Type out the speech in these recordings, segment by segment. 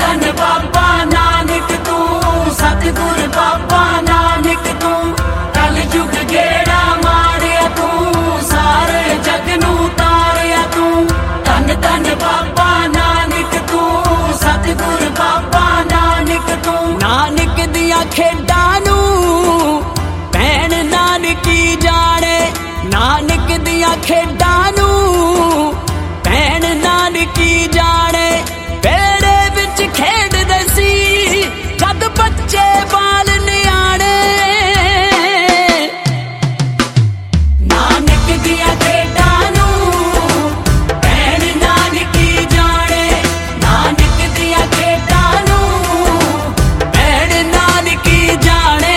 धन बाबा नानक तू, सतगुर बाबा नानक तू, कल युग गेड़ा मारिया तू, सारे जग नू तारिया तू। धन धन बाबा नानक तू, सतगुर बाबा नानक तू। नानक दिया खेडां नू भैन नानकी जाने, नानक दिया खेडां नू भैन नानकी जाने। बेड़े विच खेडदे सी जद बच्चे बाल नियाणे, नानक दिया खेडां नू भैन नानकी जाने, नानक दिया खेडां नू भैन नानकी जाने।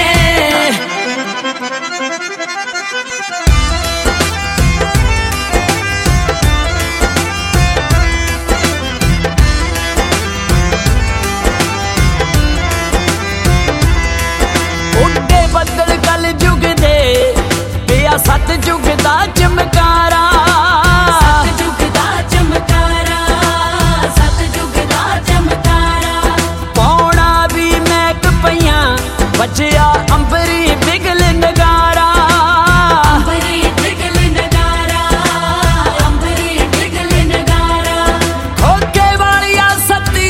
बदल कल जुग दे पिया सत जुग दा चमकारा, सत जुग दा चमकारा, सत जुग दा चमकारा। पौना भी मैक पईया बचिया अंबरी बिगल नगारा, अंबरी बिगल नगारा, अंबरी बिगल नगारा। खोके वालिया सती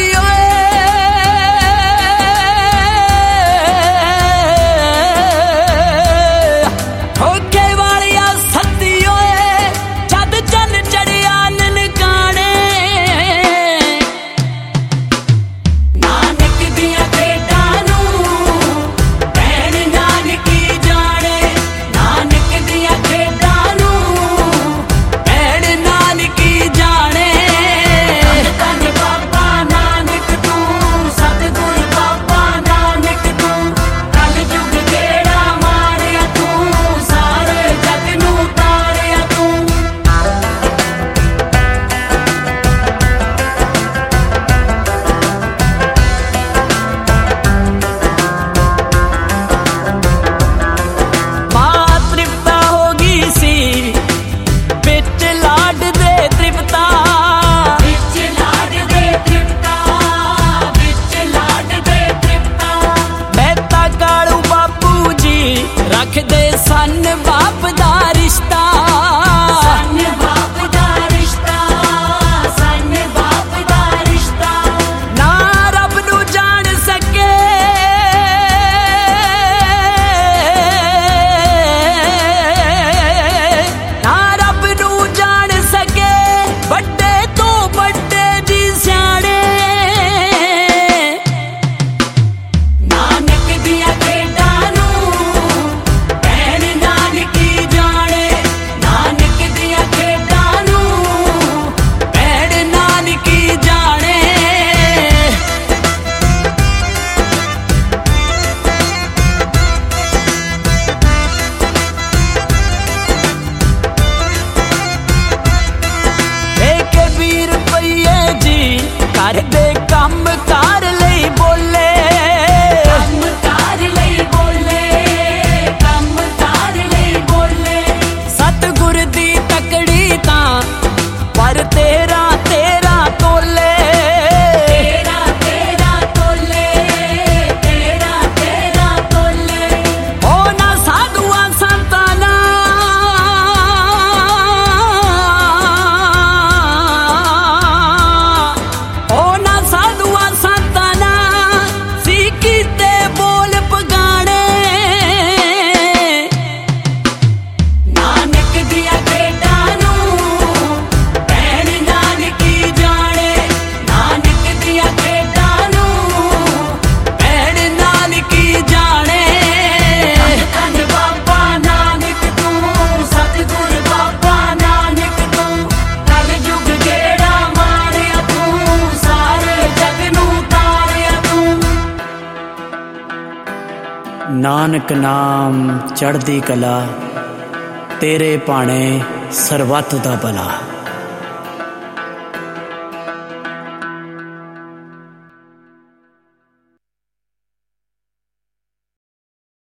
रखदे सन बाप दा रिश्ता, सन बाप दा रिश्ता, सन बाप दा रिश्ता। ना रब नू जान सके ना रब नू जान सके, बड़े तो बड़े जी सियाणे। नानक दिया खेडां नू भैन नानकी जाने, नानक दिया खेडां नू भैन नानकी जाने। एक 20 रुपये जी कर दे कम कार लई बोले, कम कार लई बोले, कम कार लई बोले। सतगुर दी तकड़ी तां पर तेरा तेरा तोले, तेरा तेरा तोले, तेरा तेरा तोले। ओ ना साधुआ संताना ओ ना साधुआ संताना सी कीते बोल पगाने। नानक दिया खेडां नू भैन नानकी जाने, नानक दिया खेडां नू भैन नानकी जाने। धन धन बाबा नानक तू, सतगुर बाबा नानक तू, कल युग गेड़ा मारिया तू, सारे जग नू तारिया तू। नानक नाम चढ़दी कला, तेरे भाणे सरबत दा भला।